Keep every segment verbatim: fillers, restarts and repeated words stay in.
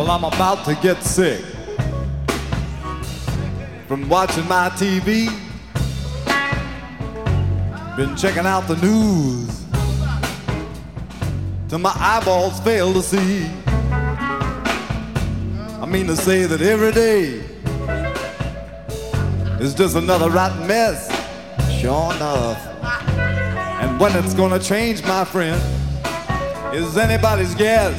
Well, I'm about to get sick from watching my T V. Been checking out the news till my eyeballs fail to see. I mean to say that every day is just another rotten mess, sure enough. And when it's gonna change, my friend, is anybody's guess.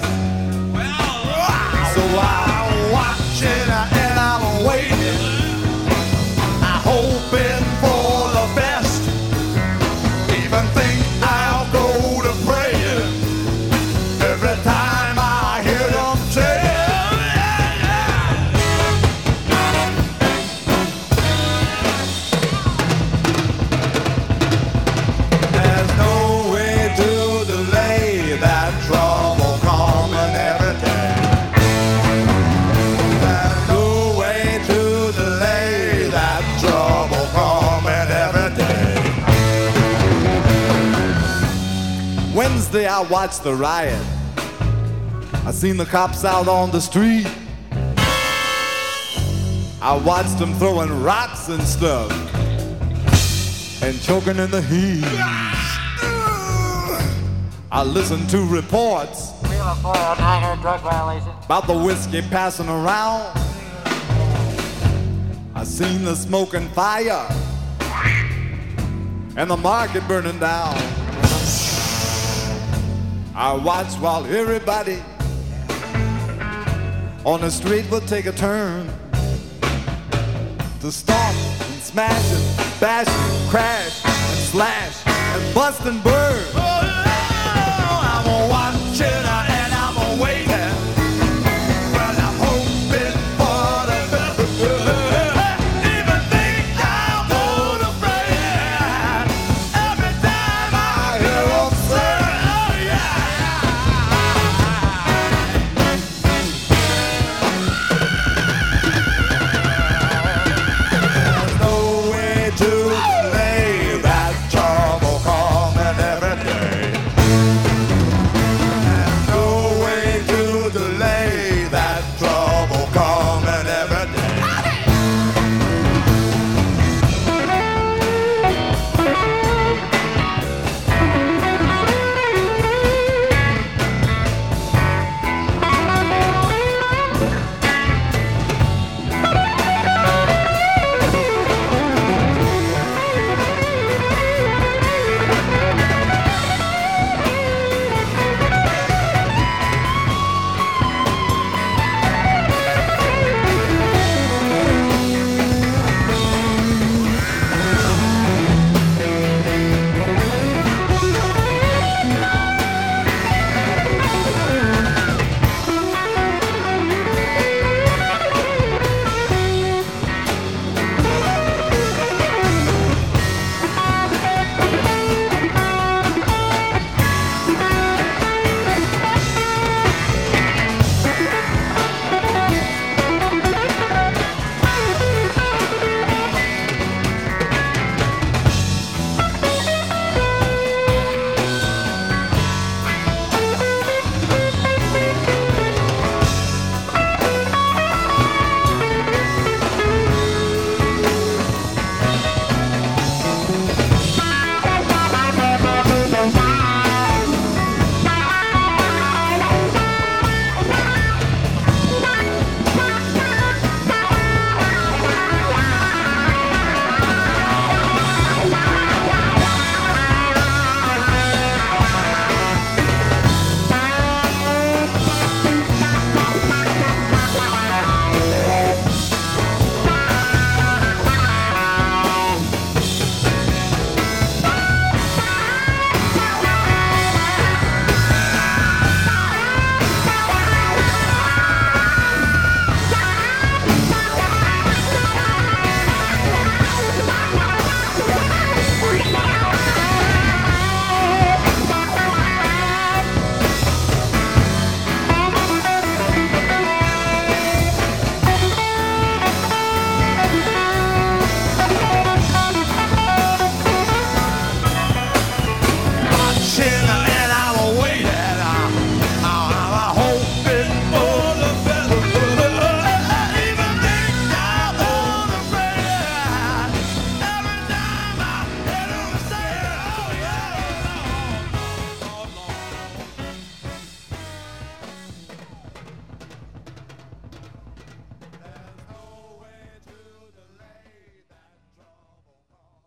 So I'm watching and I'm waiting, I'm hoping for the best. Even think I'll go to praying every time I hear them say, there's no way to delay that trouble coming every day. There's no way to delay that trouble coming every day. Wednesday I watched the riot. I seen the cops out on the street. I watched them throwing rocks and stuff and choking in the heat. I listened to reports drug violation. about the whiskey passing around. I seen the smoke and fire and the market burning down. I watched while everybody on the street would take a turn to stomp and smash and bash and crash and slash and bust and burn.